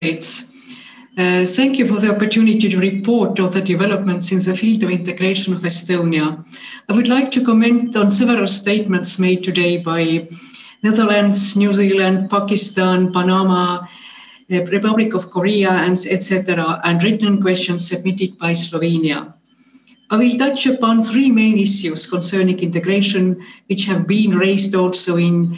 delegates. Thank you for the opportunity to report on the developments in the field of integration of Estonia. I would like to comment on several statements made today by Netherlands, New Zealand, Pakistan, Panama, the Republic of Korea, and etc., and written questions submitted by Slovenia. I will touch upon three main issues concerning integration, which have been raised also in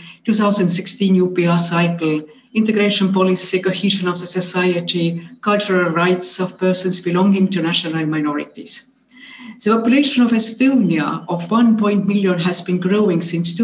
2016 UPR cycle: integration policy, cohesion of the society, cultural rights of persons belonging to national minorities. The population of Estonia of 1 million has been growing since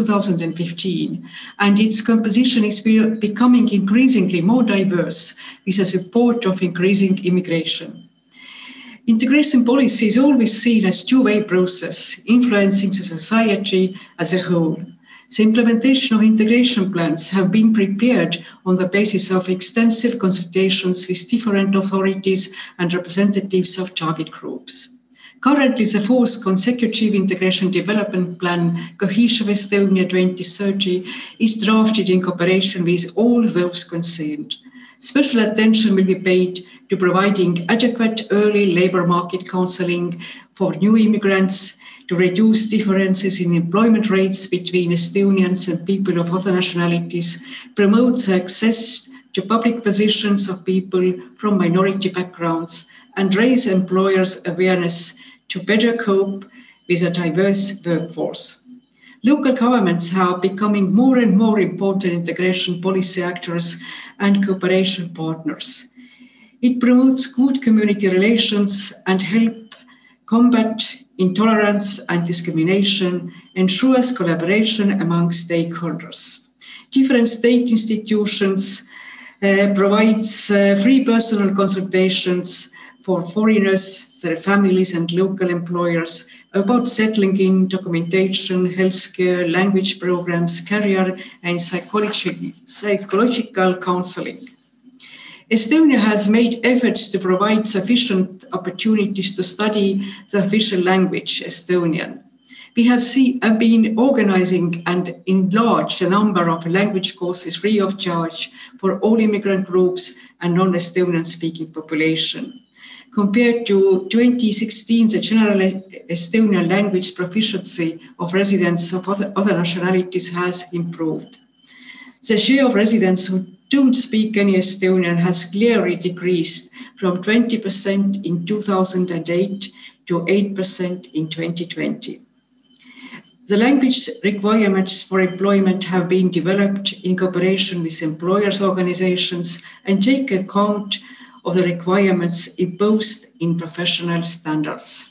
2015, and its composition is becoming increasingly more diverse with the support of increasing immigration. Integration policy is always seen as a two-way process, influencing the society as a whole. The implementation of integration plans have been prepared on the basis of extensive consultations with different authorities and representatives of target groups. Currently, the fourth consecutive integration development plan, Cohesion of Estonia 2030, is drafted in cooperation with all those concerned. Special attention will be paid to providing adequate early labour market counselling for new immigrants, to reduce differences in employment rates between Estonians and people of other nationalities, promote the access to public positions of people from minority backgrounds, and raise employers' awareness to better cope with a diverse workforce. Local governments are becoming more and more important integration policy actors and cooperation partners. It promotes good community relations and help combat intolerance and discrimination, ensures collaboration among stakeholders. Different state institutions provides free personal consultations for foreigners, their families and local employers about settling in, documentation, healthcare, language programs, career and psychological counseling. Estonia has made efforts to provide sufficient opportunities to study the official language, Estonian. We have been organizing and enlarged a number of language courses free of charge for all immigrant groups and non-Estonian speaking population. Compared to 2016, the general Estonian language proficiency of residents of other nationalities has improved. The share of residents who don't speak any Estonian has clearly decreased from 20% in 2008 to 8% in 2020. The language requirements for employment have been developed in cooperation with employers' organizations and take account of the requirements imposed in professional standards.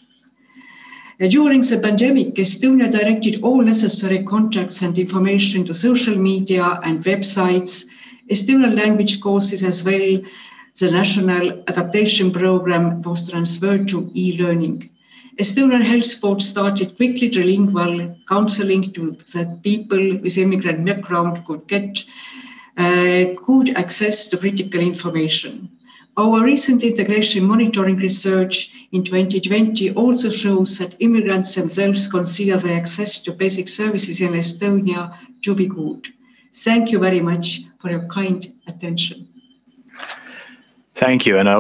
During the pandemic, Estonia directed all necessary contacts and information to social media and websites, Estonian language courses as well. The national adaptation program was transferred to e-learning. Estonian Health Board started quickly trilingual counseling to that people with immigrant background could get good access to critical information. Our recent integration monitoring research in 2020 also shows that immigrants themselves consider the access to basic services in Estonia to be good. Thank you very much for your kind attention. Thank you. And